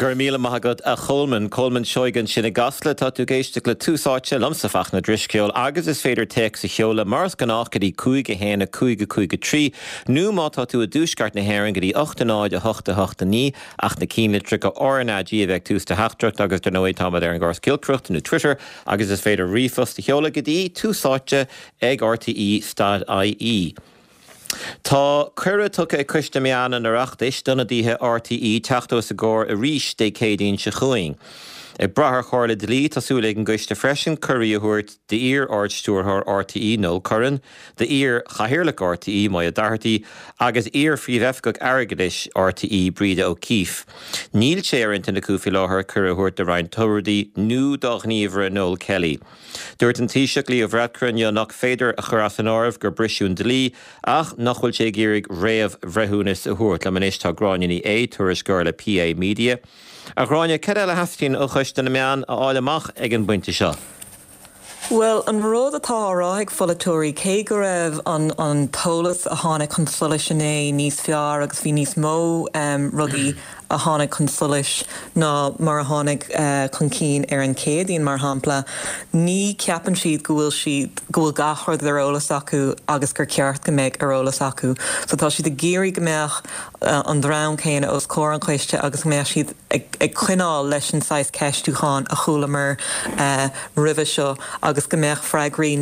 Gur míle maigad a Coleman seoigan sinna gasla tá tú géiste le túsáte lomsafach na drisceol agus is féidir teach sa cheola mars gannach go dtí 5 héna 5 trí nu má tá tú a dúsgart na hhéireann go dtí 8 a 8 ní ach na cíne tri go ornádí a bheith tústa heachtracht agus der nóid támad ar an gás cilcrucht na Twitter agus is féidir rifos de cheola go dtí túsáte ag RTE stad IE. Tá cuire tucha cuiste meán an arachtais donna díthe RTE teachtas a gcóir a rís dé cédaoin se chuing. Ag brathar chóirla dlí tásúla an gcuiste freisin cuirí a thuirt de ír áirtstúrthar RTE nó cuireann, de ír chahirirlach RTE mai a dartaí agus ír phríomhefgach airgeadis RTE bríde ó Cíf. Níl sé airint na cúfi láthair cur a thuirt de Ryan Tuberty nó dá gníomhre Noel Kelly. Dúirt an tíiseach lí a bhreacranne nach féidir a chur as an áibh gur brisisiún dlí ach nachhfuil sé géirigh réamh bhreithúnas a thuirt le manis tá gráinní é tuairis gur le PA Media. A gráine ce le hascín ó chuiste na meán a áileach ag an buinte seo. Well, an ród atá ráig folatóí cé go raibh an tólas a tháinig consolis sinné níos fear agus bhí níos mó rugaí a tháinig consolis ná mar a tháinig chun cín ar an cédaíon mar hampla. Ní ceapan siad gúil gachar arolalas acu agus gur ceart go méid arolalas acu. So tá siad a géirí go méach an drám céine os cór an chuiste agus mé siad ag chuineáil leis an 6 ceistúcháin a chulamar ribhe seo agus go méach freigraí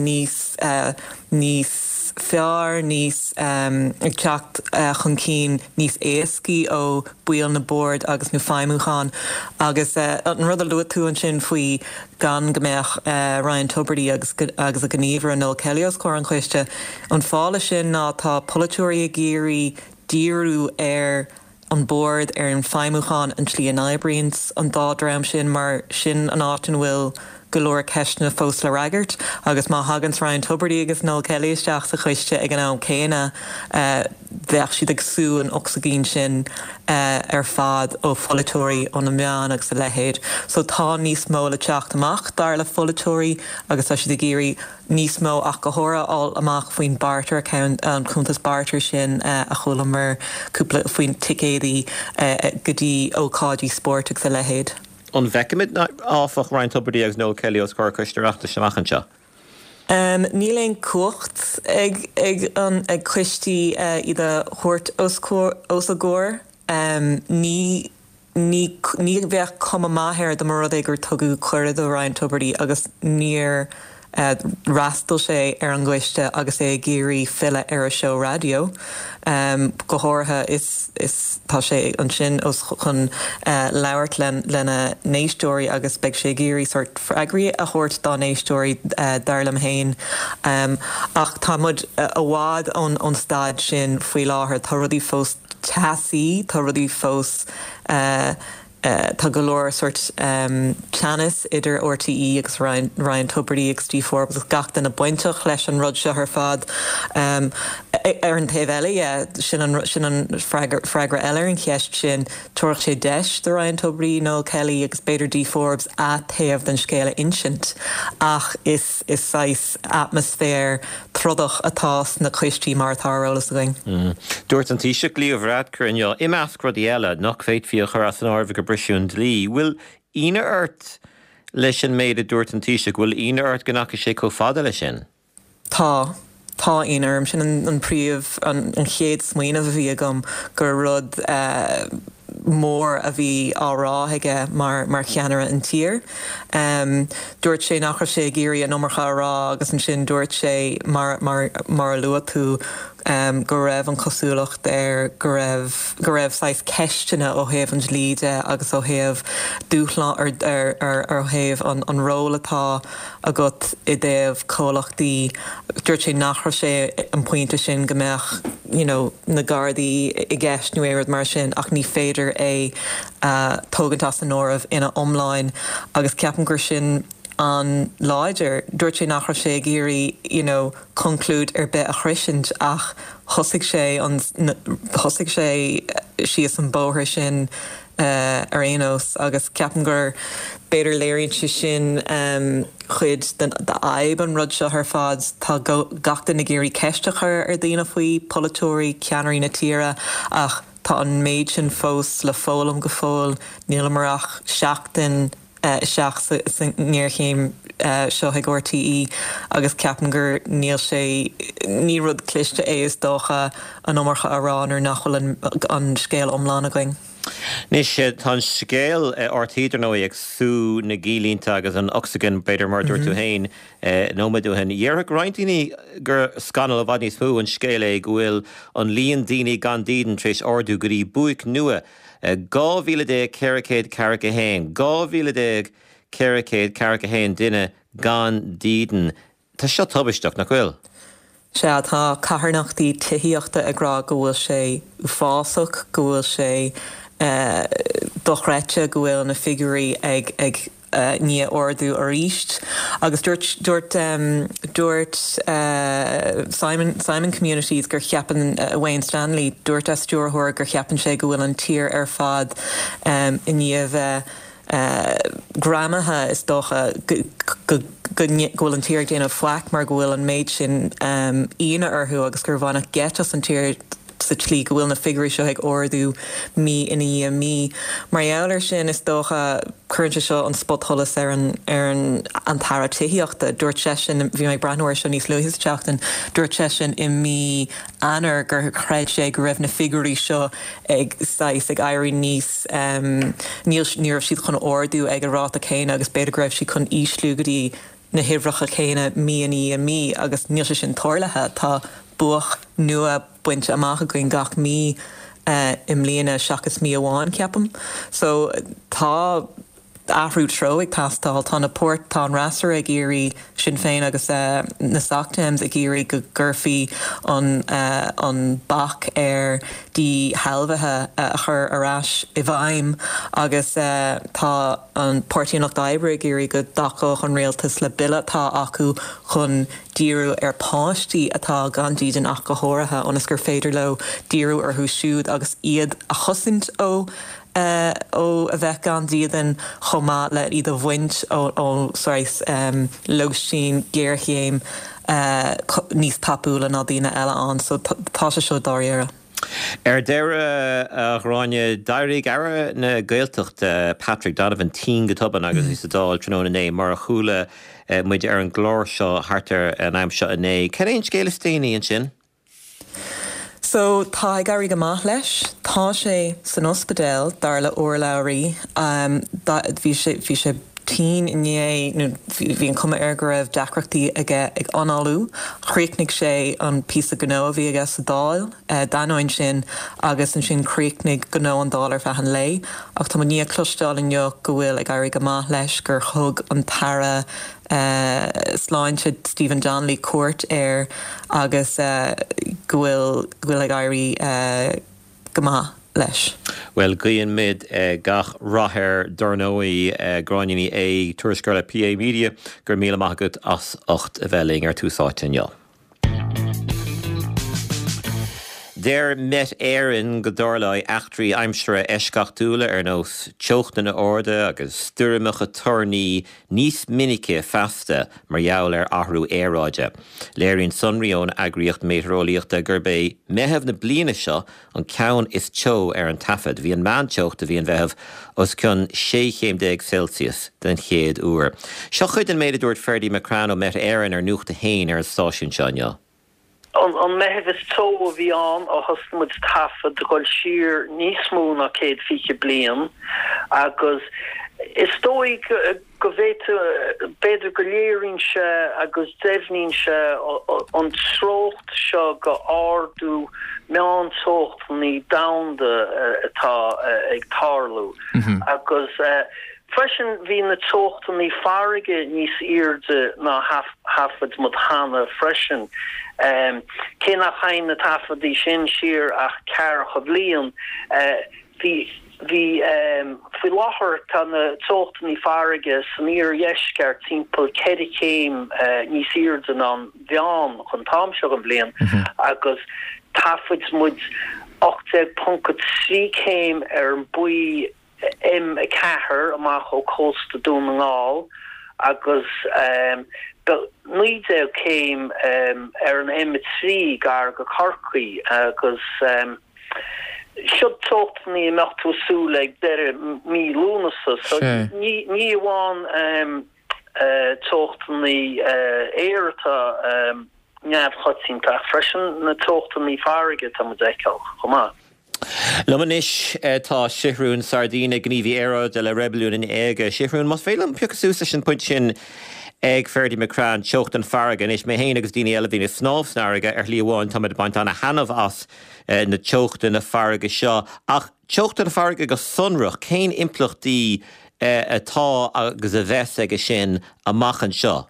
níos fear níos ag teacht chun cín níos éascí ó buil na board agus nó feimúcháin agus an rud a luú tú an sin faoi gan gombeach Ryan Tuberty agus a gníomhar an Noel Kelly os cór an chuiste an fála sin ná tá polatúirí a géirí díorú ar an board ar an feimúcháin an slí an Ibrins an dádram sin mar sin an átain bhfuil golóir ceisna fós le raigart, agus má hagans Ryan Tuberty agus Noel Kelly isteach sa chuiste ag an am céine bheith siad ag sú an oxygén sin ar fad ó folatóirí ó na meán agus a lehéid. So tá níos mó le teacht amach dar le folatóirí agus tá siad a géirí níos mó ach go thóra áil amach faoin barter account an chuntas barter sin a chulamar cúpla faoin ticéadaí go dtí ócádí sport agus a lehéid. An bhecimid áfach Ryan Tuberty agus Noel Kelly os cór chuisteachta semachchanse? Níl cuacht ag chuistí iad a chuirt os a gcóir. Ní bheith com maithir do mar rud é gur tugadh chuireadh ó Ryan Tuberty agus níor rastal sé ar an gcuiste agus é géirí fille ar a show radio. Go háirtha is tá sé an sin os chun labhart lena néistóirí agus beag sé géirí sort freigraí a thuirt dá néistóirí darlam hain. Ach tá mud a bhád an stad sin faoi láthair tá rudí fós teasaí, tá rudí fós tá golóir sort teannas idir RTE agus Ryan Tuberty agus Steve Forbes agus gach na buinteach leis an rud se ar fad ar an taobh eile sin an freigra eile an cheist sin tuairt sé deis de Ryan Tuberty, Noel Kelly agus beidir D Forbes a taobh den scéile insint ach is sais atmosfér trodach atás na chuistí mar tárólas going. Dúirt an tíiseach lí a bhread cruinne imeasc rudí eile nach féit fío chur as an ábhah go brisisiún dlí. Bhfuil ina ort leis an méid a dúirt an tíiseach bhfuil ina ort gannach sé có fada lei sin? Tá inarm sin an príomh an chéad smaoineh a bhí agam gur rud mór a bhí áráige mar cheanara an tír. Dúirt sé nach sé géirí an nómarcha rá agus an sin dúirt sé mar lua tú go raibh an cosúlacht ar go raibh sais ceistena ó thaobh an líide agus ó thaobh dúchla ar thaobh an rólatá agat i dtaobh cólachtaí. Dúirt sé nachra sé an pointe sin gombeach na gardaí i gceist nu éad mar sin ach ní féidir é tógantás an áibh ina omláin agus ceapan gur sin an láidir dúirt sé nachra sé géirí conclúd ar bit a chrisint ach thosaigh sé síos an bóthir sin ar éos agus ceapan gur beidir léironn si sin chuid de aib an rud seo ar fad tá gachta na géirí ceistechar ar dtíanamh faoi polatúirí ceannarí na tíre ach tá an méid sin fós le fólam go fóil níl marach seachtain seach san níorchéim seo ag RTE agus ceapan gur níl sé ní rud cliste is dócha an ómarcha arán ar nachhfuil an scéal omláin a going. Nis tá scéal ortíidir nó ag sú na gílínta agus an oxygen beidir mar dúir tú hain nómadú hen. Dhearach rointíní gur scanal a bhd níos mú an scéal ag bhfuil an líon daoine gan díden tríéis ordú gurí buic nua 2010 caracéad caracha hain. 2010 caracéad caracha hain duine gan díden. Tá seo tubisteach nach bhfuil? Se tá catharnachtaí tuíochta agrá go bhfuil sé fásach, go bhfuil sé dochreite go bhfuil na figurí ag ní ordú a ríist. Agus dúirt Simon Communities gur cheapan Wayne Stanley dúirt stúrthóir gur cheapan sé go bhfuil an tír ar fad i níomh gramathe is dócha gohfuil an tír déanamh flac mar go bhfuil an méid sin íana orthú agus gur bhánach getas an tír sa tlí go bhfuil na figurí seo ag ordú mí ina mí. Mar eabhar sin is dócha chuirte seo an spotholas ar an tara tuíochta dúirt sin bhí mé breanúir sin níos luhis teachtain dúirt sin i mí anar gur chreid sé go raibh na figurí seo ag éirí níos níor siad chun ordú ag an ráta chéine agus beidir go raibh si chun íslúgadí na hihracha chéine mí a mí agus níl sé sin toirlathe tá buach nua buinte amach goin gach mí im líana seachas mí amháin ceapam. So tá ahrú tro ag tastáil tá na port tá an rasar ag géirí sin féin agus na Sachtains ag géirí go ggurfií an bach ar dí halbhathe a chur arás I bhaim agus tá an Portíonacht d'Oibre ag géirí go daco chun réaltas le bille tá acu chun díú ar páistí atá gan díden ach go háirithe ónas gur féidir le díú ar thuisiúd agus iad a chosint ó a bheith gan díadan chomá le iad a bhaint ó logsín géirchéim níos tapúla ná dtíine eile an, so tá sé seo dáréire. Deire ráine dairí gara na gailteacht Patrick Donovan tí gotoban agus is dáil tróna né mar a chuúla muid ar an glór seo hartar an aim seo a né. Ceir éon scéile stéine an sin? So tá garí go maith leis, tá sé san ospedéil dar le uirlairí, bhí sé tí inné bhí an cuma ar go raibh deacreachtaí ag análú, chríicnig sé an písa gnó a bhí aige sa dáil, daáin sin agus an sin chríicnig gnó an dáil ar fehan lei, ach tá ní clúisteáil inneo go bhfuil ag garí go maith leis gur thug an tara sláinte Stephen Donnelly cuairt ar agus gohfuil ag airí go maith leis. Well, Guyan mid gach rathair dornóí gráinní é tuairisceile PA Media gur míle maithagad as 8 bheling ar túsáitin jo. Déir met éireann go dárlaí achtraí aimsere eisceachtúla ar nós teochta na orda agus stúramacha tornaí níos minice festa mar jaall ar athrú éráide. Léironn sonraíón agriocht méteorolaíochta gur bé meitheamh na bliana seo an ceann is teo ar an tafad. Bhí an meánteocht a bhí an bheitheh os chun 6 Celsius den chéad uair. Seo chuid an méad dúirt Ferdy McCran ó met éireann ar nuachta hain ar an stáisiún seo. An mehefis tó bhí an a hosmuid tafad goil siar níos mó na céad fiche blian agus is dóigh go bhéite beidir go léiríonn se agus deimhníonn se an trócht seo go ardú meántócht ní damhde atá ag tarlú agus freisin hí na tóchtta ní farige níos irde na hafad mod hana freisin. Cé nach chain na tafadí sin siar ach cear choblion hí láthir tá na tóchtta ní farige san ír jeiscear timppel céim níos irde an bheán chun táimseo an blian agus tafid mud 8.3 céim ar an buí im a cethir amach ó cósta dún an ngáil agus nuide céim ar an M3 gar go Corcaí agus should talk to me not to sue like there me lunacy. So ni one talk to me air to yeah hotting ta freshen na talk to me farige to dekel. Come on. Lumanish tá Sihrún Sardina gníomhí éire de le rebelún in éige. Sihrún mas félam piocasúsa sin punt sin ag Ferdy McCran teocht an fargan is mé héana agus daoine eile bhína snáfsnáige líomháin táid baint anna hanamh as na teochta na farga seo. Ach teochta na farga go sunrach, cén implachtaí atá agus a bheits aige sin amachchan seo?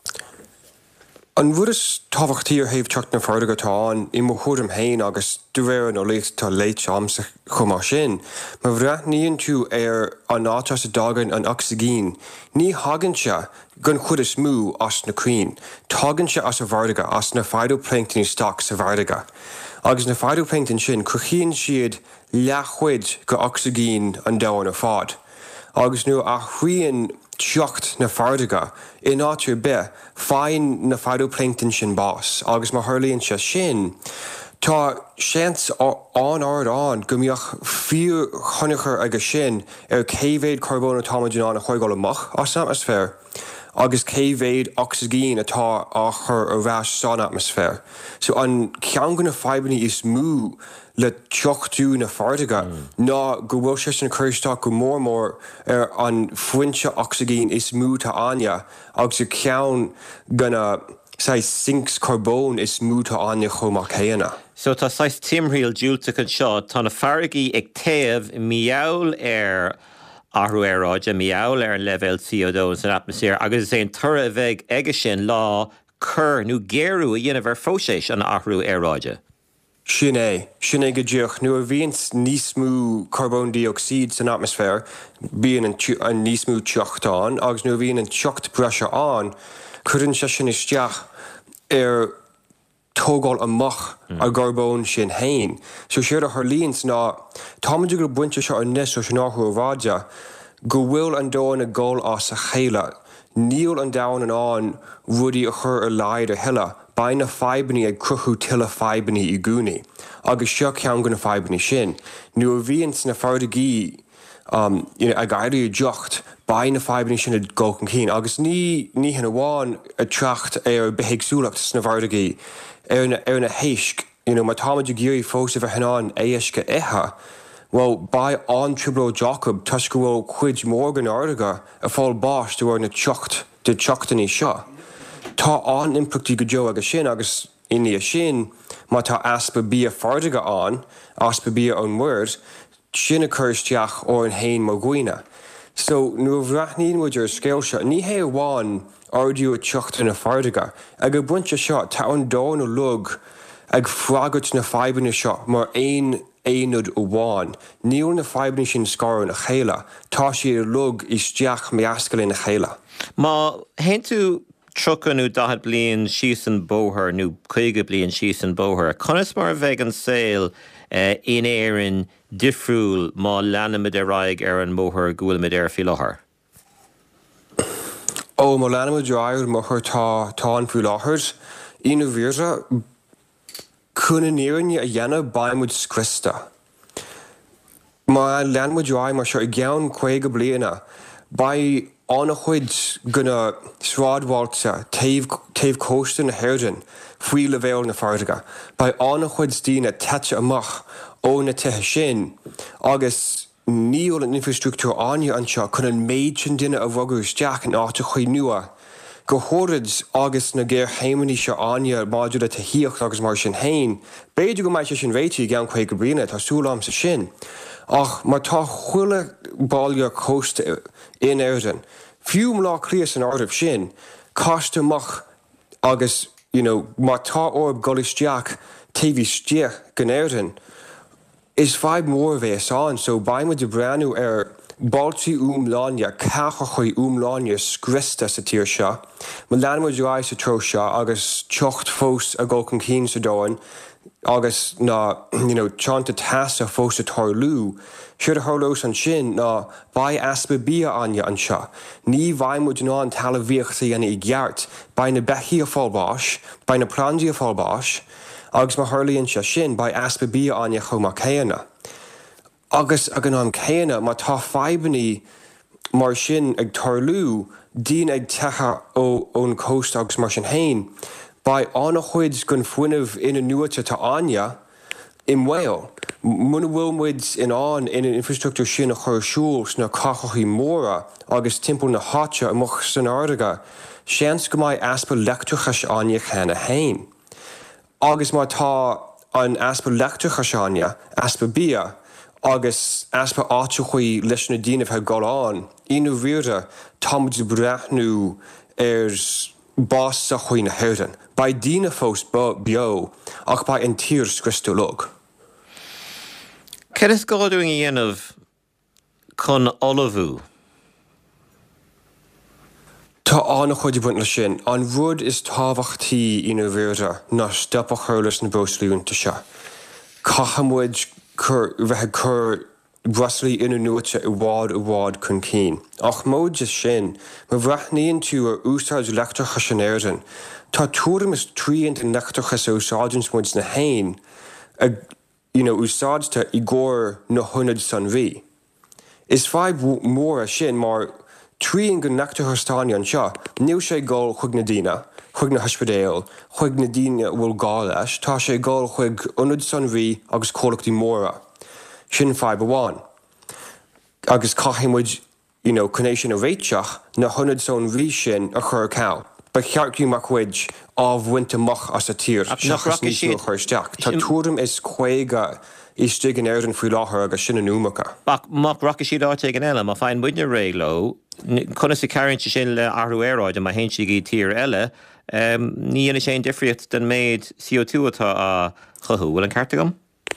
An bhfuil is tábhachtaí ar thaobh teocht na farga táin I mo chuidim hain agus dúhéir nó léit tá léit seamsa chumá sin. Má bhreath níonn tú ar an átas a dagan an oxygén, ní hagann se gon chud is smú as na cuin. Tágann se as a bhardaga as na phytoplankton stock sa bhardaga. Agus na phytoplankton sin cruchíonn siad lechuid go oxygén an dáin a fád. Agus nu a chuíonn teocht na fardaga in áitiú be fáin na phytoplankton sin bás, agus má thurlaíonn se sin. Tá seans an ard an gomíoch fiú chonachar agus sin ar céhhéad carbón atóimeán a chuáil amach as atmosfér, agus céhhéad oxygén atá á chur ar bheas san atmosfér. So an cean go na fibanní is mú le teochtú na fardaga ná go bhfuil sé sin chuirteach go mór ar an fuinte oxygén is mú tá aine agus cean gona sinks carbón is mú tá aine chomach chéana. So tá 6 timthrial dúilteach an seo tá na fargaí ag taobh miaol ar ahrú aráide, miaol ar an level CO2 an atmosfér, agus é an tura a bheith aige sin lá chur nó géirú a dhéanamh ar fóiséis an ahrú aráide. Sin é go dúch nu a bhíonn níos mú carbon dioxide san atmosfér, bíon an níos mú teochtán, agus nu a bhíonn an teocht breise an, chuann se sin isteach ar tógáil amach a carbón sin hain. So siad a thurlíonn ná táimeadú go buinte seo an níos ó sin áthú ráide, go bhfuil an dáin a gáil as a chéile. Níl an dáin an rudí a chur ar leid a heile, ba na fibanní ag cruthú tuile fibanní I gúnaí. Agus seo ceann go na fibanní sin. Nu a bhíonn na fardaí a gaiirí deocht, ba na fibanní sin a ggóchan cín. Agus ní hena bháin a treacht ar behéagsúlacht na fardaí ar na héisc, má táimeadú géirí fós a bheith henán éisce ithe. Well, by an Triblo Jacob, tuis go bhfuil chuid mór an ardaga a fáil báis de bhar na teocht de teochtaní seo. Tá an implachtaí go deo agus sin agus iní sin, má tá aspa bí a fardaga an, aspa bí an word, sin a chuirteach ó an hain má gcuoine. So, nu a bhreathníonn muid ar scéil seo, ní hé bháin ardú a teocht na fardaga, ag go buinte seo tá an dáin ó lug ag freagat na fibanna seo mar éonad ó bháin. Níl na fibanna sin scarann a chéile, tá si ar lug isteach meascail na chéile. Má hen tú trocanú 10 bliain síos an bóthir nó 50 bliain síos an bóthir. Conas mar bheith an saoil in éireann difriúil má leanamid ar raig ar an bóthir gúilmid ar fi láthair? Ó má leanamid ar móthir tá an fiú láthair, ina bhíorsa cúna nírann a dhéanamh baimúid scrista. Má leanamid ar mar seo I gceann 50 bliana, ba anna chuid gona sráidháilte taobh cósta na hairdin faoi le bhéil na fardaga. Ba anna chuid tína teite amach ó na tuthe sin, agus níl an infrastruchtúr aine an seo chun an méid sin duine a bhagair isteach an áta chuoi nua. Go hórid agus na géir haiminí seo aine máidir a taíocht agus mar sin hain, béidir go maiid sin réití gan 50 bliana tá súlám sa sin. Ach má tá chuile báilge cósta in airdan. Fiúm lá críos an ardamh sin, cáiste amach agus, má tá orb golisteach taobhí stíach gan airdan, is feib mór bheith an, so baimime de breanú ar baltí láine, cecha chuoi láine scrista sa tír seo, má leanamid ráid sa tro seo agus teocht fós a ggóchan cín sa dáin, agus ná teanta tasa fós a tarlú, siad a thurlós an sin ná ba aspa bí aine an seo. Ní bhaimúid ná an talmhaíochta dhéana I gceart, ba na bechií a fáilbáis, ba na plandaí a fáilbáis, agus má tharlaíonn se sin ba aspa bí aine chomá chéanna. Agus ag an am chéanna má tá feibanní mar sin ag tarlú dín ag techa ón cóst agus mar sin hain, ba anna chuid gon fuinmh ina nuata tá aine in Wales. Muna bhfuil muid in infrastructúr sin a chur siúls na cachaí móra agus timpeall na háte amach san ardaga, seans go mbeidh aspa leictúchas aine chéna hain. Agus má tá an aspa leictúchas aine, aspa bia, agus aspa áte chuí leis na díanamh ha gáán, inú bhíorda támuid brethnú bás sa chuoin na heudan. Ba dína fós bio ach ba an tír scristolog. Cead is gáúing dhéanamh chun olabhú? Tá anna chuid buint le sin, an rud is tábhachtaí ina bhíorda ná stop a chuirlas na bóslíúnta se. Cachamuid bheith chur braslaí ina nuata i bhád chun cín. Ach móid is sin, má bhreithníonn tú ar úsáid leachtarcha sin éirdan, tá túram is tríonn an leachtarchas úsáidins muid na hain úsáidta i gcóir na hunad san bhí. Is feib mór a sin mar tríon go leachtarchastáine an seo, níl sé gáil chuig na dína, chuig na haispadéal, chuig na díine bhfuil gá leis, tá sé gáil chuig unad san bhí agus cólachtaí móra. Sin feib amháin. Agus caiimiid connééis sin a bhéiteach na hunad san bhí sin a chur cá. Ba cheartú mar chuid ábhainte as a tír seachas níos nó chuirteach. Tá túram is chuige iste an éan faoi láthair agus sin anúmacha. Má rocha siad áte an eile, má fáin buine réló, chuna sa cairinte sin le arúéráid a má hen si í tír eile, ní ana sé difriocht den méid CO2 atá a chuthú. Bhfuil an cearta gom?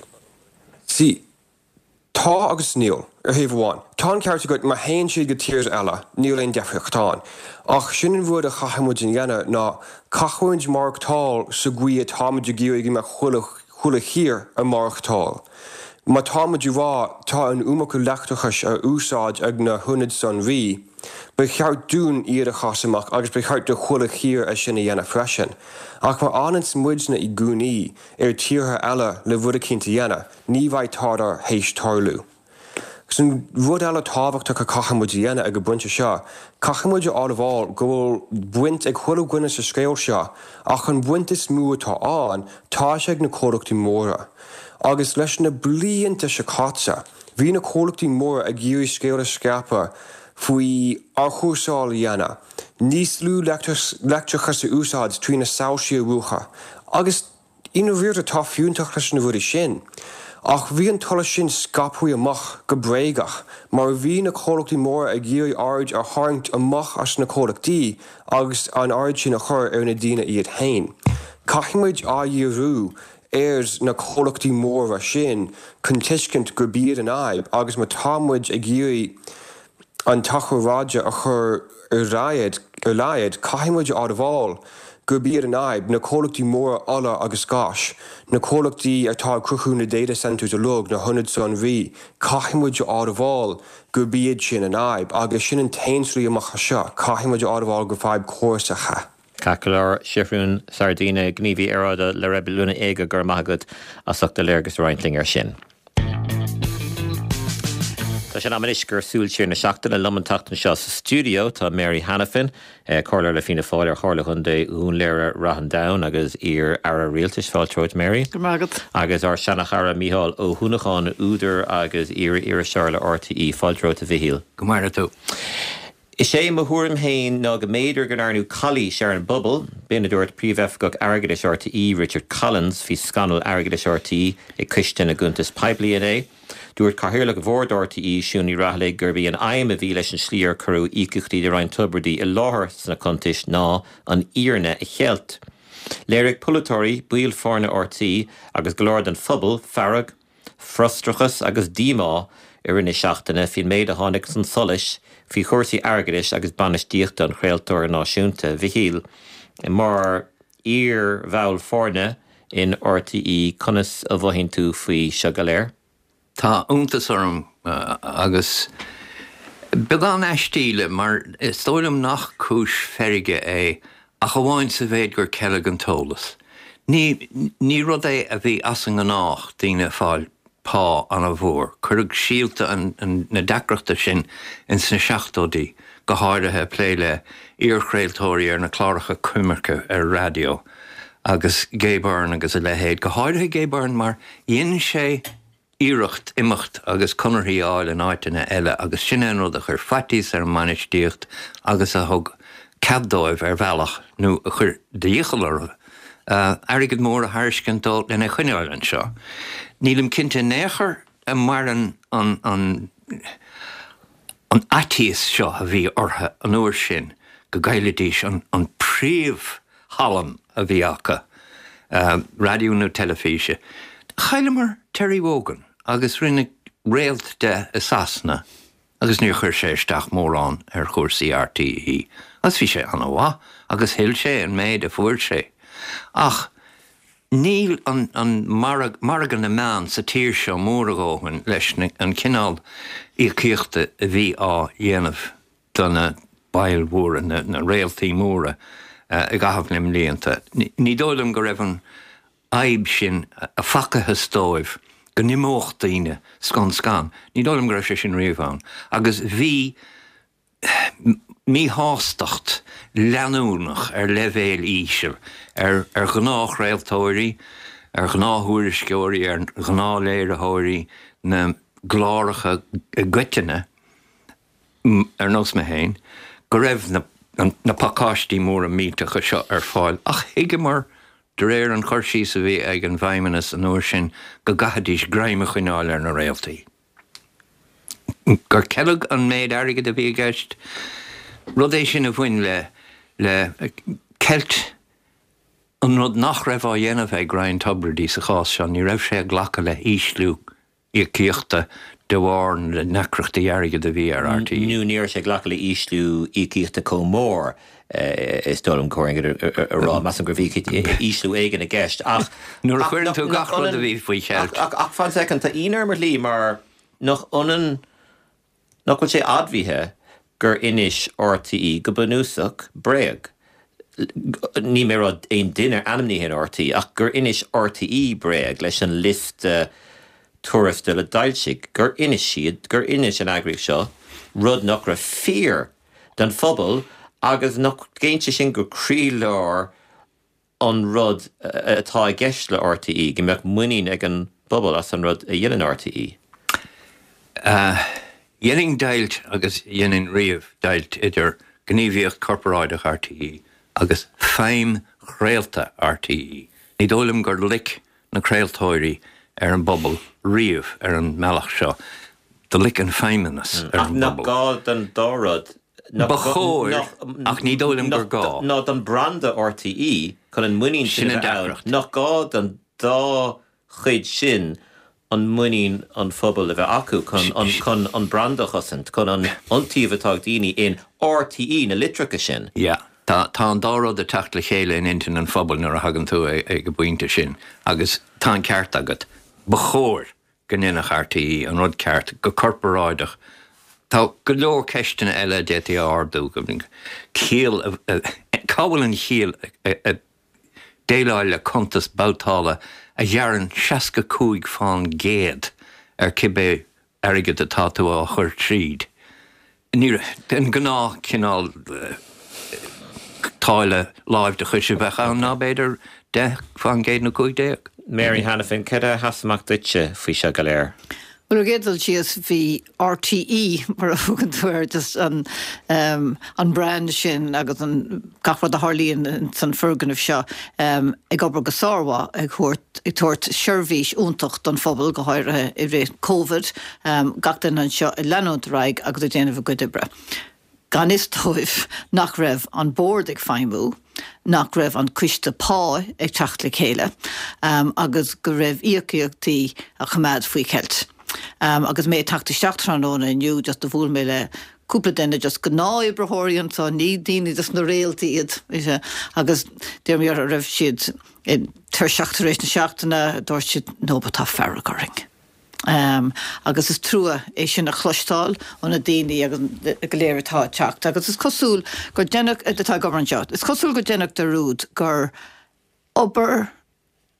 Sí, tá agus níl ar thaobháin. Tá cearta go má haon siad go tír eile, níl éon defriochtáin. Ach sin an bhd a chachamuid in dhéana ná cachuint marachtáil sa gcuí a támuid a gíoigh me chula hir a marachtáil. Má támuid rá tá an úmacha leachtarchas ar úsáid ag na hunad san bhí, ba cheart dún iad a chasamach agus ba cheart do chula hir a sinna dhéana freisin. Ach má anan muidna i gúnaí ar tíortha eile le bhd a cinnta dhéana, ní bhaid tádar héis tarlú. San rud eile tábhachtach a cachamuid dhéana ag go buinte seo, cachamuid á bháil go bhfuil buint ag chuil gcuine sa scéil seo, ach an buint is mú atá tá sé ag na cólachtaí móra. Agus leis na blianta se cása, bhí na cólachtaí móra ag dhéú scéil sceapa faoi archúsáil dhéana. Níos lú leicteachchas sa úsáid trí na saoisií bhuacha. Agus ina bhíorta tá fiúntach leis na bhfuirí sin. Ach bhí an tola sin scapúí amach go bréigach, mar bhí na cólachtaí móra ag dhéú aird ar tharraingt amach as na cólachtaí agus an aird sin a chur ar na dína iad hain. Caiimiid á dhéarú na cólachtaí móra sin chun tuiscint gur bíad an aib agus má támuid ag dhéú an tacharáide a chur ar laiad caiimiid á bháil gur bíad an aib na cólachtaí móra ala agus gáis, na cólachtaí atá cruthú na data centers a lug na hunad san bhí, caiimiid á bháil gur bíad sin an aib agus sin an tainslí amach seo, caiimiid á bháil gur fáib cuasacha. Cacalar sifriún sardína gníomhí aráda le raibh luna éige gur maigad a suchta léargus rointling ar sin. Tá sé amris gur súil siar na seachtainna luman tachtain seo sa stúdio tá Mary Hanafin, cóir le fina fáil ar chála chun de ún léire rahan down agus ar ara rialtas fáiltróid Mary. Gur maigad. Agus ar Seanachara Mícheál ó Húnacháin údar agus ar seir le RTE fáiltróid a bhíhíal. Go maigad tú. Is sé mo thuairm hain ná go méidir go nárnú Calí sé an bubble, bína dúirt príomhheith go airgeadis RTE Richard Collins hí scanal airgeadis RTE ag Christian a Guntas Pibliané. Dúirt caithirla go bhór RTE siúní rathla gur bí an aim a bhí leis an slíor curú ícuchtaí de Ryan Tubridy i láthair sna contais ná an íarna i chealt. Léirigh pulatóirí buil fórna RTE agus go leor an phobal, farrag, frustrachas agus dímá ar ina seachtainna fin méid a tháinig san solis fi chóirsaí airgeadis agus banistíochta an chréaltóir náisiúnta bhíhíal. Mar ír bhail fórna in RTE conas a bhhainn tú faoi seo go léir. Tá úntas orm agus began eistíle, mar stóilm nach cúis ferige é a go bháin sa bhéid gur ceile an tólas. Ní rud é a bhí as an gnách daoine fáil pá an a bhór, chuirg síalta an na dacreachta sin in san seachtódaí go háirithe pléile iarchréaltóirí ar na chláracha cuimarcha ar radio agus gébarn agus a lehéad. Go háirithe gébarn mar dhéann sé íireacht imimecht agus conirthaí áil an áiteanna eile agus sin an rud a chur fatís ar manistíocht agus a thug cabdóibh ar bhealach nó a chur díochalar airgad mór a thairiscintál in chuineáil an seo. Nílim cinnte néchar a mar an atíos seo a bhí ortha an uair sin go gaiiledís an príomh hallam a bhí acha radio nó telefíse. Chailemar Terry Wogan agus rinne réalt de a Sasna agus níor chuir sé isteach mórrán ar chóirsaí RTE. As bhí sé an bhá agus hill sé an méid a fuair sé. Ach, níl an margan na meán sa tíir seo mór agóhan leis an cinál íochíochta a bhí á dhéanamh donna bailmhóra na réaltaí móra a gahablim líonta. Ní dóilm go raibh an aib sin a facathe stóibh go nimócht daoine scan. Ní dóilm go raibh sé sin riomháin. Agus bhí mí hástacht leanúnach ar levéil ísir ar gná réaltóirí, ar gná thuairisceoirí, ar gná léirethirí na gláiricha goiteine ar nós me héin, go raibh na pacáistí mór a mítecha seo ar fáil. Ach hiige mar de réir an chuirsí sa bhí ag an bhaimimenas an uair sin go gahadís greime chuineáil ar na réaltaí. Gur ceilg an méid airgad a bhí gceist, rud é sin a bhain le ceilt an rud nach raibh á dhéanamh ag Brian Tubridy sa chás seo, ní raibh sé ghlacha le íslú íochíochta de bhhain le necreachtaí airgad a bhí ar RTE. Nú níor sé ghlacha le íslú íochíochta comór is dóm choingad rá mas an gur bhí íslú éigen a gceist. Nuair chuireann tú gach rud a bhí faoi chealt. Ach fan second, tá íonar mar lí mar nach bhfuil sé admhíthe gur inis RTE go bunúsach breag. Ní mé rud éon duine anamní hin RTE, ach gur inis RTE breag leis an list tuairiste le dailsigh, gur inis siad, gur inis an agrigh seo, rud nach ra fear den phobal agus nach géinte sin gur críleir an rud atá gceist le RTE, go mbeadh muín ag an bobal as an rud a dhéanaan RTE. Dhéanning dailt agus dhéanning riamh dailt idir gníomhaíocht corporáideach RTE agus féim chréalta RTE. Ní dóilm gur lic na créaltóirí ar an bobal riamh ar an mealach seo. Do lic an féimimenas ar an bobal. Nach gád an dárad. Bachóir, ach ní dóilm gur gá. Ná an branda RTE chun an muín sin an nach gád an dá chuid sin an muín an phobal a bheith acu chun an brandachasint, chun an antíomhatá daoine in RTE na litracha sin. Ja, tá an dárad a techt le chéile in intin an phobal nuair a hagann tú ag go buinte sin, agus tá an ceart agat bachóir gannach RTE an rud ceart go corporáideach. Tá go leor ceistena eile DTR dú go cíal cábhail an chial déileáil le contas bautála a dhearan 65 fán géad ar cibé airgad atá tú á chur tríd. Ní den gná cinál táile láimh de chuise bheith an ná beidir 10 fán géad na 50. Mary Hanafin, cad a hasamach duite faoi se go léir? Well, gédal sias bhí RTE mar a thugann túir just an brand sin agus an gachfad a Harlíonn san fergan seo ag obair go sáha ag tuairt seirbhís úntacht don phobal go háirithe i ré COVID gachtain an seo i leanúntaráig agus a déanamh go dibre. Gan is tóibh nach raibh an bord ag feimú, nach raibh an cuiste pá ag teacht le chéile agus go raibh íochíochtaí a chumad faoi ceilt. Agus mé tachta seachtránóna inniu just a bhúil mé le cúpla déine just gná ibrethóiríonn tá ní daoine just na réaltaí iad agus déir mé a raibh siad tar seachtaréis na seachtainna dúirt siad nóba tá fearracóring. Agus is trua é sin a chluistáil óna daoine agus go léirtá teacht. Agus is cosúil gur dénach atá gobarn seát. Is cosúil go dénach de rúd gur obair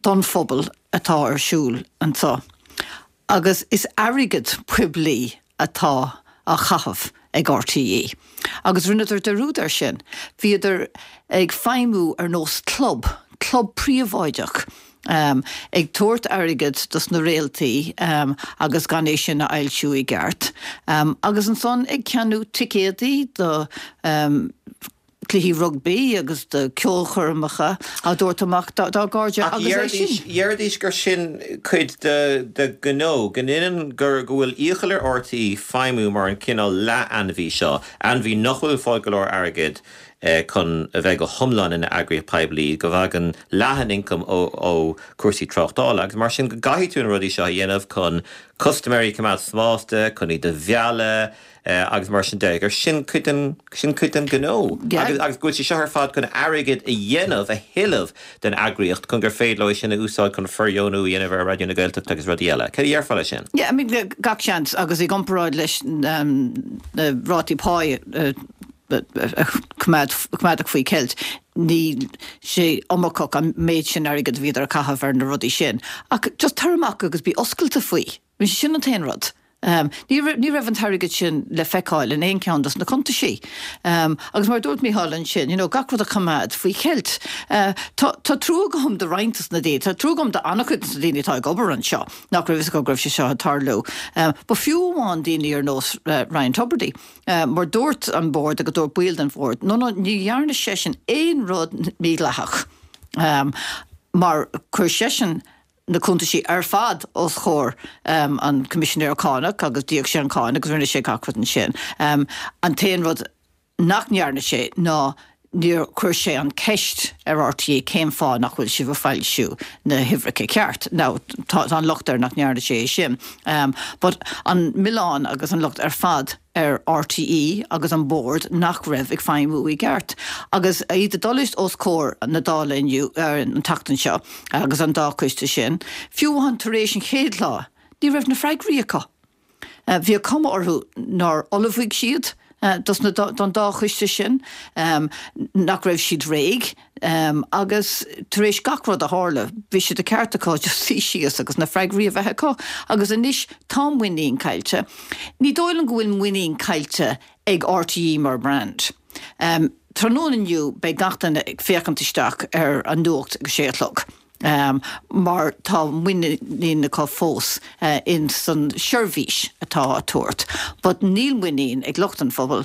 don phobal atá ar siúl an tá. Agus is airigid puiblí atá a chahabh ag RTE. Agus rinnetar de rúd ar sin, bhíidir ag feimú ar nós club príomhháideach. Ag tuairt airigid dus na réaltaí agus gan é sin na ailsiú i gceart. Agus an son ag ceanú ticéadaí do cluichí rugby agus de ceolchormacha a dúirt amach dá gáide agus é sin. Dheardís gur sin chuid de gnó, gninan gur bhfuil íochalir RTE feimú mar an cinál le anmhí seo, anmhí nachhfuil fáilgóir airgid chun a bheith go thomlan in Agriaí Poiblí go bhag an leathan income ó cuasaí tráchtála, agus mar sin go gaiithún rudí seo dhéanamh chun customary cumad smásta, chun í de bheala, agus mar sin de, gur sin cuitan gnó. Agus gúil sí seo ar fad chun airgid a dhéanamh a hiilemh den agriacht chun gur féad leis sin a úsáid chun forjónú dhéanamh ar radioúna Gaeltacht agus rudí eile. Cad ar fáile sin? Ja, gach seans agus i gomperáid leis rátí pái cumádach faoi ceilt, ní sé omachach an méid sin airgid bhíidir a caithfh ar na rudí sin. Ach just tarmach agus bí oscailta faoi, bhí sin an tain rud. Ní raibh an tarigid sin le feicáil in éon ceantas na conta sí. Agus mar dúirt Mícheál sin, gacrad a chumad faoi cheilt. Tá trúgam de reintas na dé, tá trúgam de annachchuid na daoine tá gobar an seo, nach raibh go raibh sé seo tarlú. Ba fiúháin daoine ar nós Ryan Tubridy, mar dúirt an bord a go dúirt build an bhór, ní dhearna sé sin éon rud mí lethach. Mar chuir sé sin na cúnta sí ar fad os chóir an Commissioner Cánach agus díag sé an Cánach agus rinne sé gacrad an sin. An taon rud nach nearna sé ná níor chuir sé an ceist ar RTE céim fá nach bhfuil si bh fáilisiú na hihracha ceart. Ná tá an luchtar nach nearna sé sin. But an Milán agus an lucht ar fad ar RTE agus an board nach raibh ag feimú i gceart. Agus iad dulist os cór na dála inniu ar an tachtan seo agus an dácuiste sin. Fiúhan tar éis an chéad lá, ní raibh na freigríocha. Bhí cum orthú nar olahhuigh siad, dus na don dáchuiste sin, nach raibh siad réig, agus tar éis gacrad a hála, bhí siad a ceartacá just sí síos agus na freigrí a bheitcha, agus inis tám winnín cailte. Ní dóilan go bhfuil winnín cailte ag RTE mar brand. Trónaniu bei gachtain ag féchantisteach ar an nuacht go séatlog. Mar tá winnín có fós in san seirbhís atá a tuairt. But níl winnín ag luchtan phobal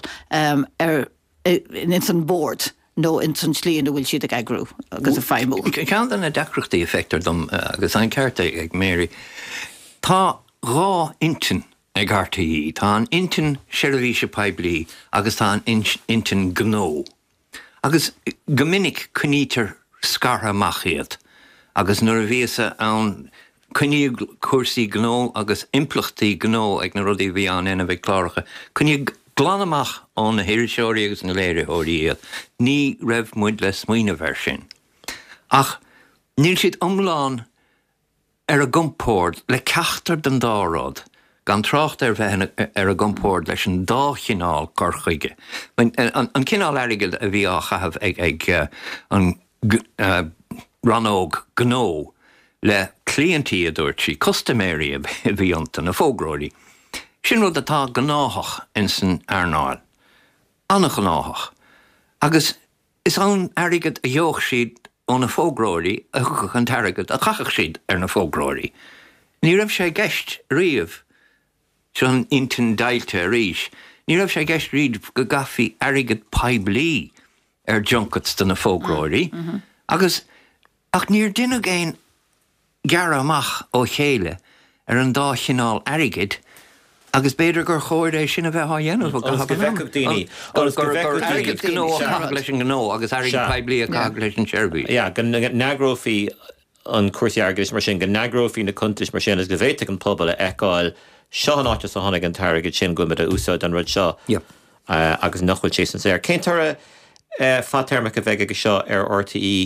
in san board nó in san slíon bhfuil siad ag agrú agus a feimú. Ceann na decrochtaí effectar dom agus an cearta ag Mary. Tá rá intin ag RTE, tá an intin seirbhíse Poiblí agus tá an intin gnó. Agus gomininic cunítar scartha machiad. Agus nuair a bhíosa an cuine cuasaí gnó agus implachtaí gnó ag na rudaí bhí an ina bheith chláracha. Cuine glanamach ón na hiiriseoirí agus na léireóirí iad, ní raibh muid le smaoine bhar sin. Ach, níl siad omláin ar a gumpóir le ceachtar den dárád, gan trácht ar bheith ar a gumpóir leis an dáchinál corchuige. An cinál airigid a bhí á chahabh ag an ranóg gnó le clientí a dúirt sí customary a bhí ionta na fógróirí. Sin rud atá gnáthach in san airnáil. Anna gnáthach. Agus is an airigid a dheoch siad ó na fógróirí a chuch an tarigid a chachach siad ar na fógróirí. Ní raibh sé gceist riamh sean intin dailte a ríis. Ní raibh sé gceist riad go gaffi airigid Poiblí ar junkets den na fógróirí. Agus ach níor duine géin gearra amach ó chéile ar an dáchinál airigid, agus beidir gur chóir é sin a bheith dhéanamh agus go bheiceadh daoine. Agus go bheiceadh airigid gnó a cagh leis an gnó agus airigid Poiblí a cagh leis an seirbhís. Ja, go nagraí an cuasaí airgis mar sin, go nagraí na contais mar sin, is go bhhéiteach an pobal a eáil seo an áitis a tháinig an tarigid sin go mid a úsáid an rud seo. Agus nachfuil sé san séir. Cén tar a fáteirmeach a bheith go seo ar RTE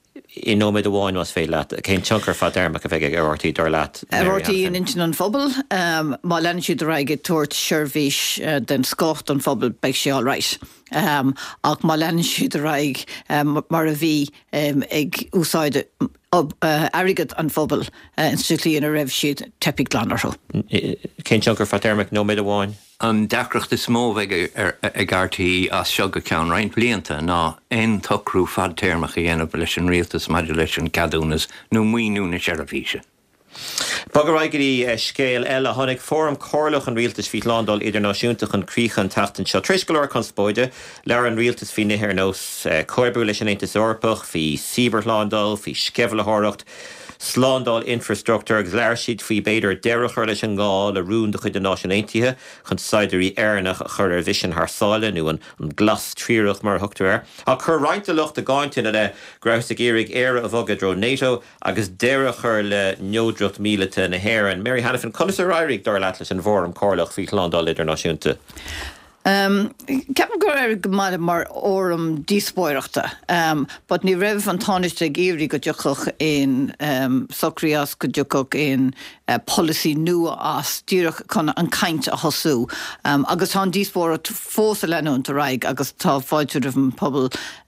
in nóid amháin was fé leat, cén chunkar fá dermach a bheith RRT dar leat. RRT in intin an phobal, má len siad raige tuairt seirbhís den scocht an phobal beag sé all right. Ach má len siad raig mar a bhí ag úsáide airigad an phobal in strictly in a raibh siad tepic glanartho. Cén chunkar fá dermach nóid amháin? An deachreacht is smó bheith ag RTE as seoga ceann roinnt blianta ná ein tucrú fad téirmach a dhéanamh leis an rialtas maidir leis an cadúnas nó muoinú na seirbhíse. Bagar aigerí scéal eile tháinig fórum córlach an rialtas fí Lándáil idirnáisiúntaach an críochan tatan seo tris go leor chun spóide lear an rialtas fí nithir nós coirbú leis an Aontas Eorpach fí Sibert Lándáil fí Scefalathóireacht Slándáil infrastructure agus leir siad fao beidir deirechar leis an gáil a rún de chuid an náisiúnaithe chun saidirí airnach a chur ar vision thsáile nó an glas tríoch mar thugtar. A chur roiinte lucht a gáintin a grabhsa géirigh éire a bhogad dro NATO agus deirechar le neodrucht mílete na Héireann. Mary Hanifin, conas a rairigh dar leat leis an bhórum córlach fí Lándáil idirnáisiúnta. Ceapan gur go maith mar orm díspóireachta, but ní raibh an táiste géirí go dúchach in socrías go dúchach in policy nua as dúrach chun an caint a hosú. Agus tá díspóireacht fós a lenún a raig agus tá fáidir an pobl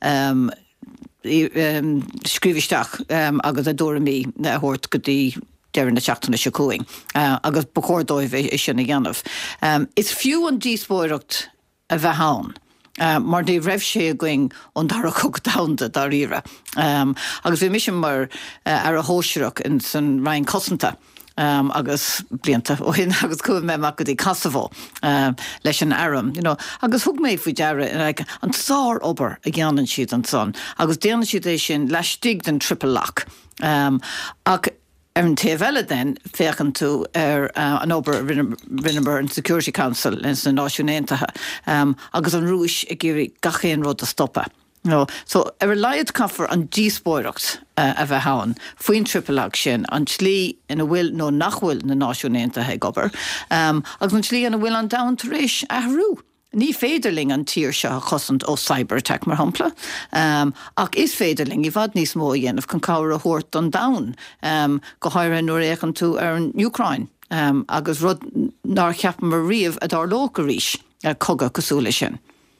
scríbhisteach agus a dúra mí na hort go dtí dearan na seachtainna secuing, agus bacórdóibh is sin na gceanamh. Is fiú an díspóireacht a bheith ann, mar dé raibh sé a going an dar a cog damda dar ire. Agus bhí mission mar ar a hóisireach in san Ryan Cosanta, agus blianta ó hin agus cuaim mé mac go dtí Casavó leis an aram, agus thug méid faoi deara an sár obair a gceanann siad an son, agus déanann siad é sin leis stig den triple lock. Ach an TFL den féchan tú an obair Rinneber an Security Council in san náisiúnaithe agus an rúis a géirí gachéan rud a stoppa. So leiad caffar an díspóireacht a bheith ann faoin triple sin an slí ina bhfuil nó nachhfuil na náisiúnaithe ag obair agus an slí ina bhfuil an dain tar éis athrú. Ní féidirling an tír se chosant ó cyberattack mar hampla, ach is féidirling I bhd níos mó dhéanamh chun cabhar a thuirt an dain go háire nuair échan tú ar an Ucrain agus rud nar cheapan mar riamh a dar lóca ríis coga cosúla sin.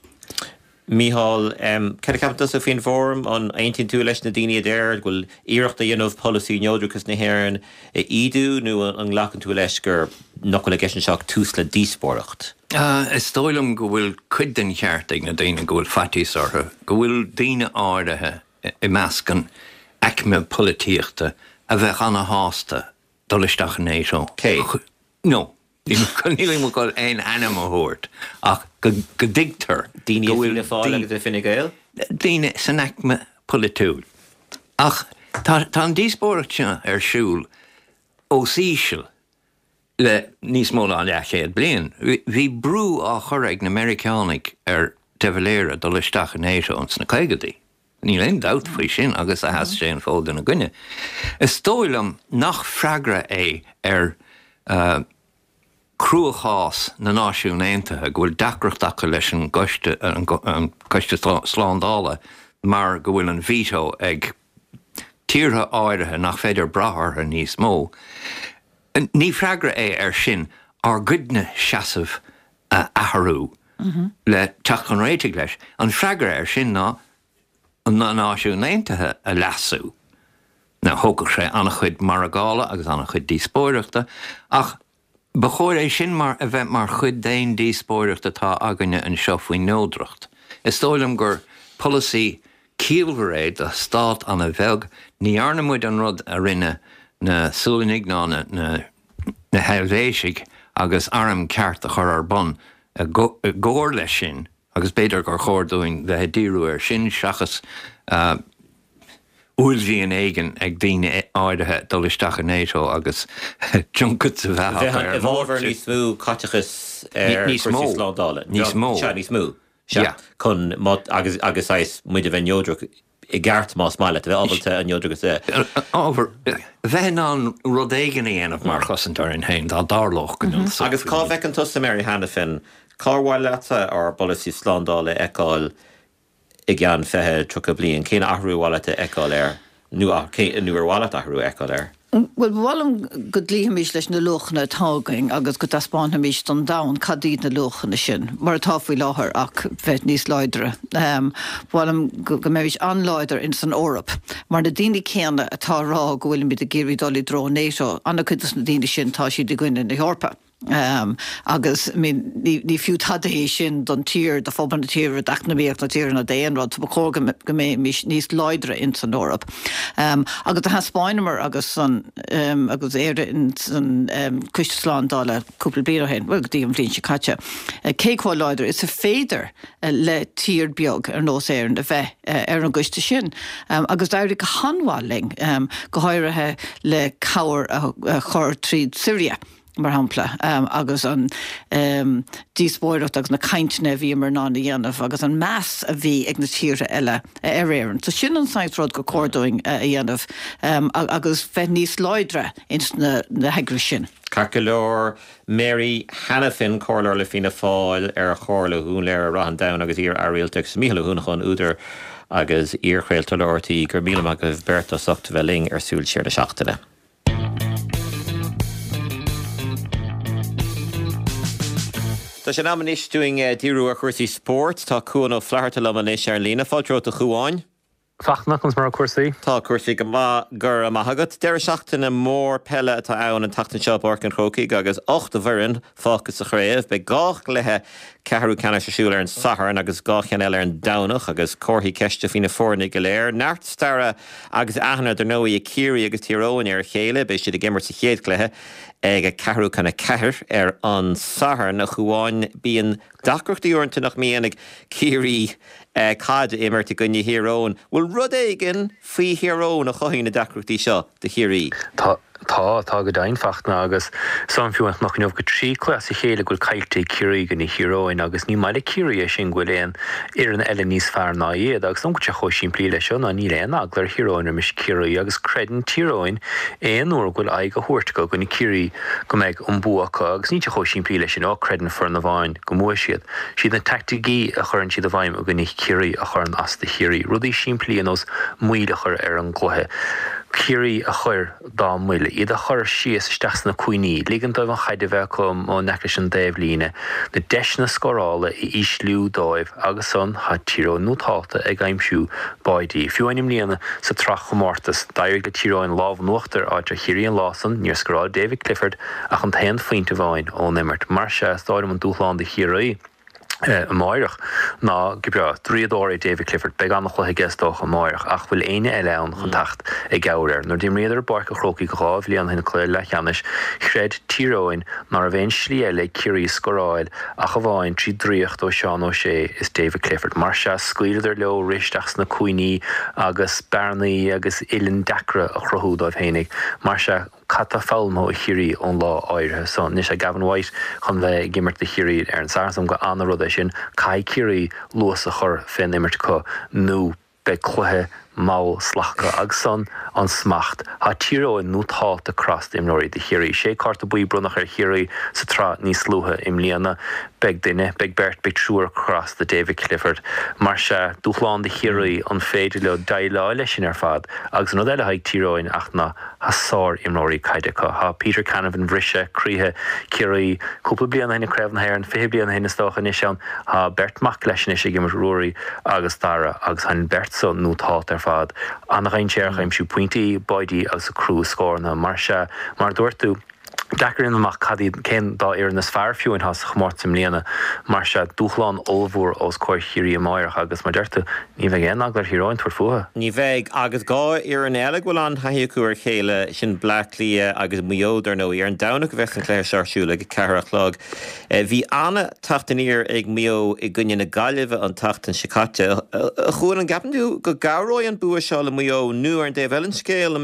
Míhall, cead captas a fin fórm an 18 leis na daine déir ghfuil iireachta dhéanamh policy neodrúchas na Héireann idú nó an ghlachan tú leis gur nachfuil a gceist seach tús le díspóireacht. Is stoilm go bhfuil cuid den cheartaigh na daine go bhfuil fatís ortha, go bhfuil daine áirithe I meascan eicme polítíochta a bheith anna hásta dolisteach an éisio. No. Níl mo gáil ein anam a thuirt ach go digtar Daine bhfuil fáil agus a Fine Gael? Daine san eicme politúil. Ach tá an díspóireacht ar siúil ó síisiil le níos móla an leachéad blian. Bhí brú á choraigh na Americanig ar devaléire dolisteach an éisio ans na caigedaí. Níl ein doubt faoi sin agus a heas sé an fóda na gcuine. Is tóilm nach freagra é ar cruachás na náisiúnaithe go bhfuil dacreacht acu leis an coiste Slándála mar go bhfuil an veto ag tíortha áirithe nach féidir brathartha níos mó. Ní freagra é ar sin ar goidne seasamh athrú le teach an réiteigh leis. An freagra ar sin ná an náisiúnaithe a lasú. Na thógadh sé annach chuid mar a gála agus annach chuid díspóireachta ach Bechóir é sin mar a bheith mar chud daon díspóireacht atá aganne an seo faoin nódrocht. Is tóilm gur policy cíalmhar a stát an a bheag ní arnamúid an rud a rinne na súlainignána na heilvéisiigh agus arm ceart a chur ar bon a ggóir leis sin agus beidir gur chóirúin bheith díú ar sin seachas Úlhíon éigen ag daine áirithe dolisteach an NATO agus junkad sa bheith. Bhór níos mú catechas níos mó Slándála. Níos mó. Níos mó. Chun agus áis muid a bheith neodrúch I gceart más máile, bheith ábalta an neodrúchas é. Bheith an rud éigen dhéanamh mar chosantar in hain dá darlóch. Agus cá bheith an tusa Mary Hanifin, cáhhail leta ar policy Slándála eáil I gceann fethe tro blion cén ahrúháilete eáil air. nuair bhla ahrú eá ir. Well bhlam go dlíhamís leis na luchna tágaing agus go taspáhamís don da cadíd na luchna sin, mar táfuí láthair ach bheit níos leidre. Bhlam go méhís anleidir in san órap, mar na daoine céanna atá rá go bhfuil mí a géirí dolí dro néisio, anna chuidas na daoine sin tá siad gcuine na Eorpa. Agus ní fiú tadaí sin don tír de fóban na tír ach na bíoach na tír na déanrad ba chóga go mé níos leidre in san Eorap. Agus a ha Spáinmar agus san agus éire in san Cuisteáin dála cúpla bliain hen, bhfuil go dtíon flin se caite. Céá leidir is a féidir le tír beag nós éan a bheith an guiste sin. Agus dair go hanháling go háirithe le cabhar a chur tríd Syria. Mar hampla, agus an díspóireacht agus na caintne bhí mar ná dhéanamh agus an meas a bhí ag na tíre eile éan. So sin an saintrád go cordóing a dhéanamh agus bheith níos leidre ins na heagri sin. Carcolór Mary Hannafin cóir le fina fáil ar chóirla hún le rahan da agus ír airialteach míle húnachan úidir agus íorchréilta leirtaí gur míle agah berta socht bheling ar súil séir de seachtaine. Tá sé námanis doing díú a chuirsaí sport, tá cuan ó fleharta lemanis ar lína fáilró a chuáin. Fachnach ons mar cuasaí. Tá cuasaí go gur maithagad. Deir seachtainna mór pelle atá ann an tatan seo barc an chrócaí agus 8 bheireann fácas a chréibh, be gách lethe ceathrú cena siúil ar an Saharan agus gáchan eile ar an Domhnach agus córthaí ceiste fina fórna go léir. Neart stara agus aithnar do nóí a círí agus tíróin ar chéile, be siad a gimmar sa chéad clethe ag a ceathrú chuna ceathir ar an Sahar na chuáin bíon dacrochtaí orintanta nach míananig círí cad imirta gunne hiróin. Bhfuil rud éigen faoi hiróin a chothín na dacrochtaí seo de chiarí. Tá go dainfachtna agus samfiúint nach nómh go trí clas a chéile goil caiiltaí cirí gan na hiróin agus ní maiile cirí sin goil éon ar an eile níos fear ná iad agus nó go te choisín plí lei seo ná ní réon aglar hiróin ar mis cirí agus credan tíróin éon uair goil aig go thuirrta go na cirí go méid an buacha agus ní te choisín plí lei sin á credan for na bhain go mua siad. Siad na tacticí a churann siad a bhaim a go na cirí a churann as de chirí. Rudí sin plí an os muide chur ar an gluthe. Cirí a chur dá muile, iad a chur sias isteach na cuiní, lígan dóibh an chaide bheith chum ó neclis an déibh líne, na deisna scorála i íslú dóibh agus son ha tíró nútáta ag aimsú baidí. Fiúainim líana sa trach chomórtas, dair go tíróin láh nuachtar áid a chiríon lásan níor scorá David Clifford ach an taon faointe bháin ó nimmert. Mar se stáidim an dúchláán de chiarí máireach ná gibra tríadóir David Clifford be an chutha gestóch a máireach ach bhfuil aine eile an chun tacht ag gabhar. Nuair dím réidir barca chrócaí go gáibh líon hena cléir le cheannis, chreid tíróin nar a bhéon slí eile cirí scoráil ach a bháin trí dríocht ó seán ó sé is David Clifford. Mar se scuileidir leo risteachs na cuiní agus bearnaí agus ilen dacra a chrothúdóibh hénig. Mar se cata fálmó a chirí ón lá áirithe son. Nis a Gavin White chun bheith gimmert de chirí ar an sarsam go anna rud sin cai cirí luas a chur fin immert có nó be chluthe má slacha agus son an smacht. Tá tíróin nútáta a crast imnóirí de chirí. Sé carta buí brunach ar chirí sa trá níos lutha im líana beg duine, beg bert beg trúr crast de David Clifford. Mar se dúchláán de chirí an féidir le daile lei sin ar fad agus nó eile haig tíróin ach na hasár imnóirí caiidecha. Ha Peter Canavan bhrise críthe cirí cúpla bliana hena creibh na hair an fé bliana hena stocha is an ha bert mac leis sin is gimmar ruúí agus dara agus han bert son nútáta ar fad. An rain séirchaim siú pointí baidí agus a crú scórna mar se mar dúirtú Dachar in amach cadí cén dá ar na sfearfiúin has chmórtim líana mar se dúchláán olbhór os cóir chirí máireach agus mar deirta ní bheith géan aglar hiráin tuair fuatha. Ní bheith agus gá ar an eile bhfuil an haíú ar chéile sin blacklí agus muódar nó ar an dana go bheith an cléir searsúla go cearachlog. Bhí anna tataníir ag mio i gunne na gaiileh an tatan sicate. Chuair an gapanú go garóid an bua seo le mio nuair an déobh eilin scéal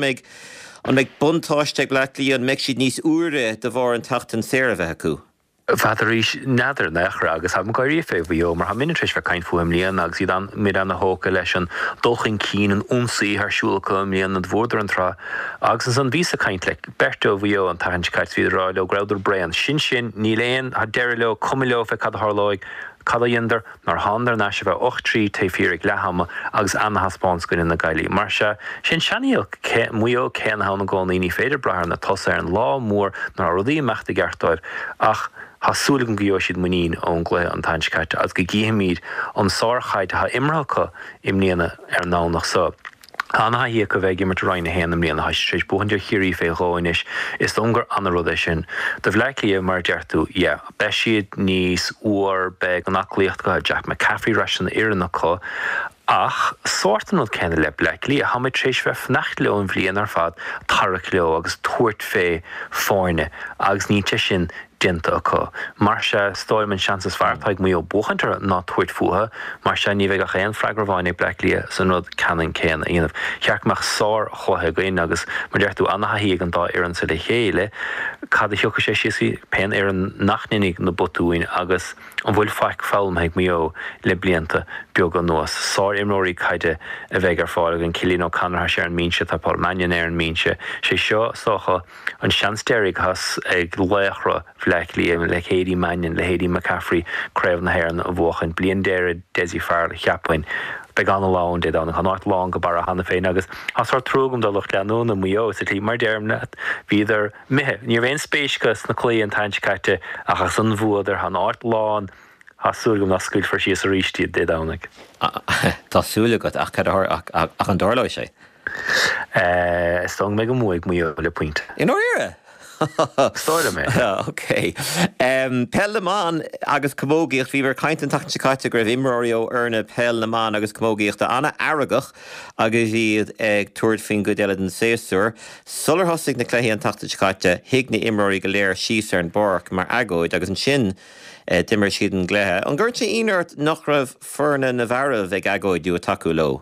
an meid buntáiste blacklí an meid siad níos úre de bhar an tatan séir bheith acu. Fatarís neidir nechra agus ha gairí fé bhío mar ha minitris bheith caiin fuim líon agus iad an mid an na hóca leis an dulchin cín an únsaí thsúilcha líon an bhórdar an trá agus an vísa caiint le berto bhío an tahann caiit viidir rá le graudir brean sin ní léon ha deir leo cum leo fe cad thláig cadaíondar nar handar na se bheith 8-3 taifírig lehama agus anna haspáns goin na gailí. Mar sin seanío muo céan hána gánaí ní féidir brethir na tosa ar an lá mór nar rudaí meachta gartáir ach Hasúlagum go siad muín ón gluthe an taintecaite as go gcéimiid an sáchaid ha imreacha imníana ar nánach sa. Anna hí go bheith gimmar reinine héanam líana heistrééis buhandir chiirí fé gáinis is dongur anna rud sin. De bhleiclí mar deartú, be siad níos uair be an aclíocht go Jack McCaffrey reisin iarannachá ach sortan od cenne le bleclí a haid trééis bheith fnacht leo an bblion ar fad tarach leo agus tuairt fé fáine agus ní sin dinta acu. Mar se stoilmann seansas fearrtaigh mí ó buchantar ná tuairt fuatha, mar se ní bheith a chéan freigrabháinnig bleclí san rud canan céan a dhéanamh. Chearcmach sár chotha gaon agus mar deirtú anna haíag an dá ar an sa le chéile, cad a thiocha sé siosí pean ar an nachninnig na botúin agus an bhfuil feic fellmhaigh mí ó le blianta beag an nuas. Sár imróí caide a bheith ar fáil an cilín ó canartha sé an mínse tá pá manion ar an mínse. Sé seo socha an seanstéirigh has ag léachra bhleiclí le chéadí manion le héadí McCaffrey creibh na hhéan a bhchan blion déire dési fearr cheappain. Be gan lán dé an chanáit lá go bar a hanna féin agus hasar trúgum do lucht leanú na muo sa lí mar déirm net híidir mithe. Ní bhéon spéiscas na clé an taintecaite achas san bhuaidir han áit lán hasúlagum na scuil for síos a ríistíad dé dánig. Tásúlagat ach an dála sé. Stong me go muig muo le puint. In áire? Stoile mé. Ok. Pelleman agus commógiíocht bhí mar caiint an taintecaite go raibh imróío arna Pelleman agus commógiíocht anna airagach agus iad ag tuairt fin go déile an séasúr. Sular thosaigh na cléthaí an taintecaite hiag na imróí go léir síos ar an borc mar agóid agus an sin dimmer siad an gléthe. An gcuirt sé inart nach raibh fearna na bharah ag agóid dú a taú lo.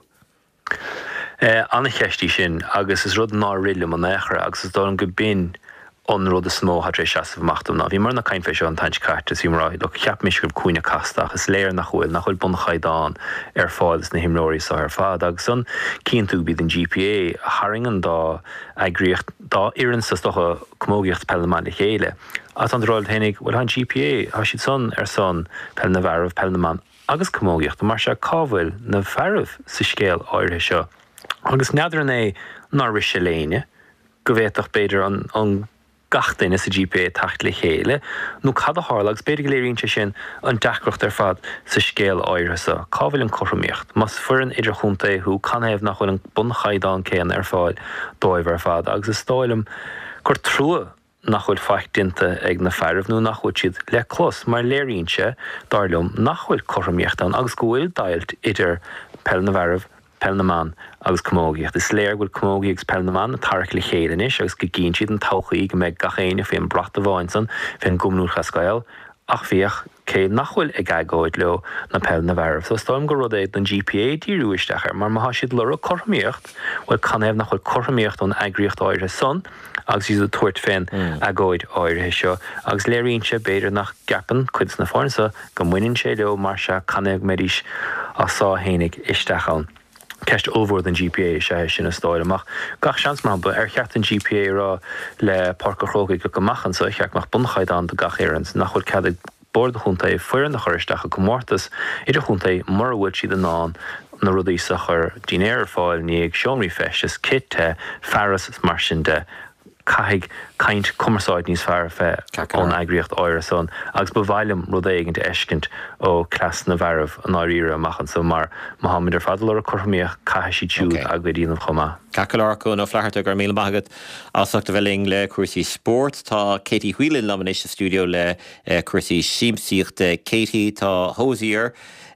Anna cheistí sin agus is rud ná rilumm an éachra agus is dá an go bin onród a smó hat rééis seaamh machtam ná. Bhí mar na caiin fé seo an taintecaite sí marráid le ceap misisiúb cuioine castach is léir nach chuil bun chaidáin ar fáil na himróirí sa ar fád agus san cín tú bíd an GPA a haringan dá agríocht dá iann sa stocha commógiíocht Pelleman le chéile. As an ráil hénig bhfuil an GPA a siad son ar son pell na bharh Pelleman agus commógiíocht mar se cábhfuil na bharh sa scéal áirithe seo. Agus neadidir an é ná ris sé léine go bhhéach beidir an gachtain is a GPA tacht le chéile, nó cad a hálagus beidir go léironn sin an deachreacht ar fad sa scéal áirithe sa. Cábhfuil an choramíocht, mas fuair an idir chunta chu canéamh nach chuil an bun chaidán céan ar fáil dóibh ar fad agus is stáilm gur trua nach chuil feic dinta ag na fearmh nó nach chuil siad le clos mar léironse darlumm nach chuil choramíocht an agus go bhfuil dailt idir pell na bharh Pelleman agus commógiíocht. Is léir bhfuil commógií agus Pelleman a tarach le chéan is agus go gcíonn siad an tochaí go méid gachéine féon brata bháin san féon gumnúcha scail ach bhíoch cé nachhfuil ag agóid leo na pell na bharh. So stáim go rud é don GPA díúisteachar mar má siad le choramíocht bhfuil canéamh nach chuil choramíocht ón agríocht áirithe son agus siad a tuairt féin agóid áirithe seo agus léironse beidir nach gapan chuid na fáinsa go muinn sé leo mar se canéamh méris a sá hénig isteachán. Ceist ómhór den GPA sé sin na stáil amach. Gach seans mar ba ar cheart an GPA rá le parca chrógaí go gomachchan sa cheachmach bunchaidán do gach éirans nach chuil cead bord chunta fuair na choristeach go mórtas idir chunta mar bhfuil siad an ná na rudaí sa chur dinéir fáil ní ag seomraí feis kit ferras mar sin de caig caint cumarsáid níos fearr fé ón agríocht áire son agus ba bhailm rud éigeanta eiscint ó clas na bharh an áíre amachchan so mar Mohammed ar fadal ar a choramíoch caiisi túúd a go dtíanamh chomá. Cacalarcún ó fleharta gur míle maigad asachta bheling le cuasaí sport tá Katie Whelan lamanis a stúdio le cuasaí síimsíochta Katie tá Hosier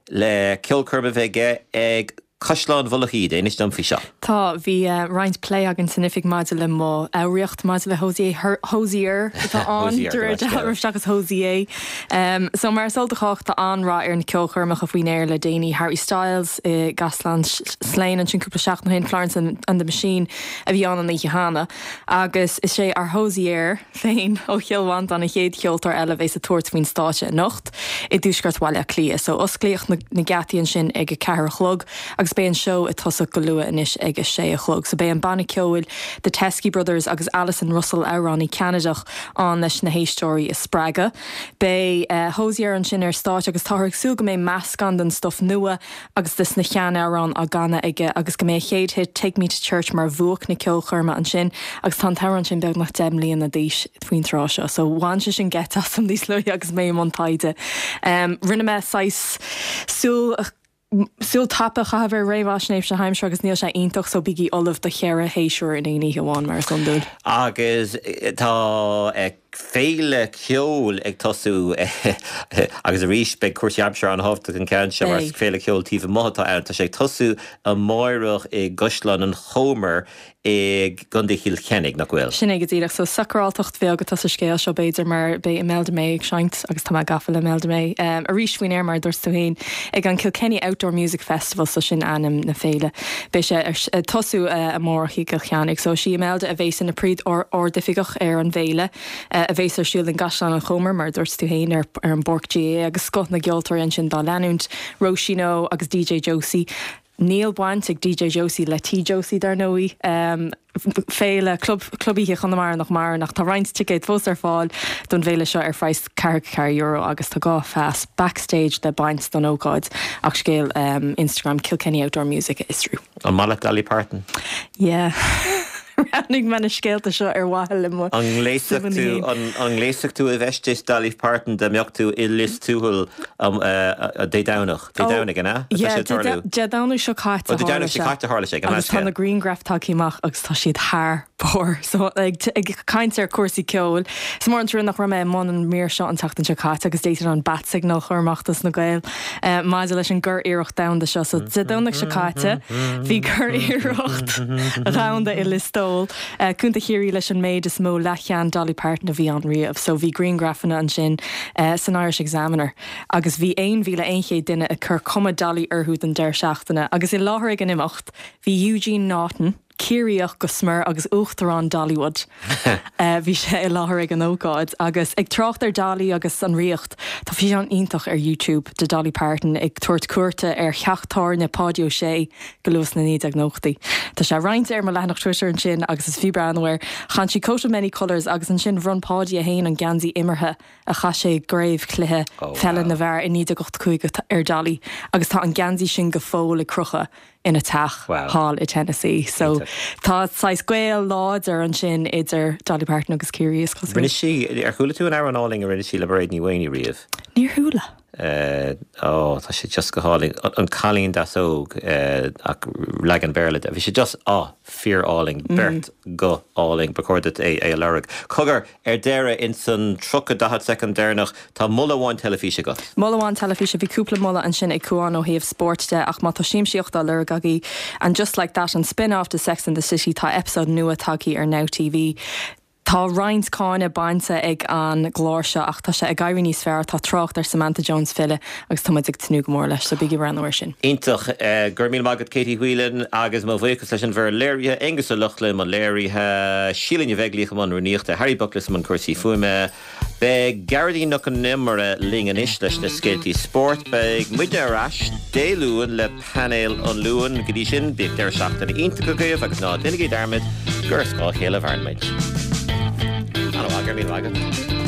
le Kilcurbe bheige ag Caislán Bhullachíide, inis dom fi seo. Tá bhí roint play agin sanifig maidide le má áiriocht maidide le Hosier tá an dúirteachchas Hosier. So mar soltaácht tá anrá ar na ceolchurmach a faoinéir le déanaine Harry Styles Gasland Slane an sin cúpla seach na hen Florence and the Machine a bhí an na Johanna agus is sé ar Hosier féin ó cheolhaint an na chéad cheoltar eile bhééis a tuairt faoin státe nocht I dúsgart bhaile clia. So os clíoch na gataíonn sin ag a cethir chlog agus agus bé an seo i tosa go lua inis ag sé a chlog. So bé an banna ceúil the Teskey Brothers agus Alison Russell Arán í Canadach an leis na héistóí is sppraga. Bé hósiar an sin stáit agus táthg súga mé meascan den stuff nua agus dus na cheanna arán a gana ige agus go mé chéad hit Take Me to Church mar bhuach na ceolchurma an sin agus tá taran sin beag nach demlíon na díis faoin tráseo. So bhain sin get as an dís luí agus mé an taide. Rinne me 6 Súl tappa chahabhar réhhaisnéimh se heimseo agus níl sé iontoch so bigí olamh de cheara héisiúir in éí hamháin mar sundúil. Agus tá féile ceol ag tosú agus a ríis be cuairseamseir an hábhta an cean se mar féile ceol tíomh mátá an tá sé tosú a máireach i Goslan an Homer ag gundíhíil chenig nach bhfuil. Sin ag dtíach so sacráltocht bhé agus tas scéal seo beidir mar bé i melde mé ag seint agus tá gafa le melde mé. A ríis faoin mar dúirú hain ag an Kilkenny Outdoor Music Festival so sin anam na féile. Bé sé tosú a mórchaí go cheannig, so si melde a bhééis in na príd or difigach ar an bhéile. A bhééis ar siúil an gaslan an chomer mar dúirú hain ar an borg agus scot na geoltar an sin dá leanúnt Roisin agus DJ Josie. Neil Bwant ag DJ Josie le T Josie dar nóí féile clubíthe chunamara nach mar nach tá reint ticket fós ar fáil don bhéile seo ar feist €4 agus tá gá fast backstage de baint don ógáid ach scéal Instagram Kilkenny Outdoor Music Isrú. An Mallet Dolly Parton? Yeah. Rannig mena scéalta seo ar bhaile mo. An gléiseach tú a bheistis Dolly Parton de meocht tú I lis túhul dé dánach. Dé dánach gana? De dánach seo cáite hála sé. Agus tá na Greengraft takeíach agus tá siad thar bór. So ag caint ar cuasaí ceol. Is mór an trú nach ra mé món an mír seo an tatan seo cáite agus déitir an bat signal chuirmachtas na gail. Maidide leis an gur iirecht damda seo. So de dánach seo cáite. Bhí gur iirecht ránda I listó. Cúnta chéirí leis an méid is mó lechean Dolly Parton a bhí an riamh, so bhí Greengraffanna an sin san Irish Examiner. Agus bhí 1,100 duine a chur cuma Dolly arthúd an deir seachtainna. Agus I láthair ag an imimecht, bhí Eugene Naughton, círíoch go smir agus uachtarrán Dollywood. Bhí sé I láthair ag an ógáid agus ag trocht ar Dolly agus an riocht tá bhí an ionintach ar YouTube de Dolly Parton ag tuairt cuairte ar cheachtáir na pádio sé go luas na níd ag nóchtaí. Tá sé roinnt ar mar lenach Twitter an sin agus is fibra anhar chan si coat of many colours agus an sin run pádi a hain an gansaí imirthe a cha sé gréibh cluthe fellan na bhar in níd a gocht chuig ar Dolly agus tá an gansaí sin go fóil I crucha in a tach hall I Tennessee. So tá sais gweil lád ar an sin idir Dolly Parton agus curious. Rinne si ar chuúla tú an ar an áling a rinne si le braid ní bhaoine riamh? Níor thuúla. Tá sé just go háling an chalín das óg ach le an beirlid a bhí sé just fear áling bert go áling becordit é lereg. Cogar ar deire in san 30 second déirnach tá mullaháin telefíse go. Mullaháin telefíse bhí cúpla mulla an sin ag cuaán ó héamh sportte ach má tá síimsíocht a lereg agé and just like that an spin-off to Sex and the City tá episode nua taí ar Now TV. Tá Ryan's cáine bainte ag an glóirse ach tá sé ag gaiirí níos fearr tá trocht ar Samantha Jones fille agus tá ag tnú go mór leis so bigí ran uair sin. Ítach gur míl mágad Katie Whelan agus má bhuichas leis an bhar léirithe engus a luchla má léirithe sílanne bheitglícha man runíochta Harry Bucklas man cuasaí fuime be Gardaí nach an nimara lingan is leis na scéaltaí sport be muide arás déluúin le panel an luúin godí sin beag deir seachtainna ionta go gaobh agus ná duine dermid gur scá chéile bharnmaid. Anna, I'll give me the wagon.